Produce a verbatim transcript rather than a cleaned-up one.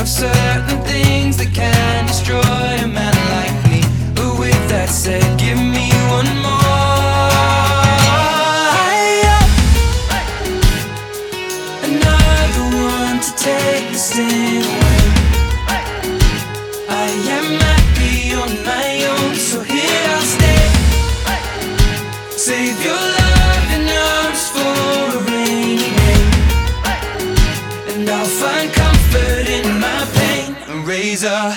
of certain things that can destroy a man like me. But with that said, give me one more. Higher. Another one to take the sin away. I am happy on my own, so here I'll stay. Save your love in arms for a rainy day, and I'll find comfort in my pain and raise a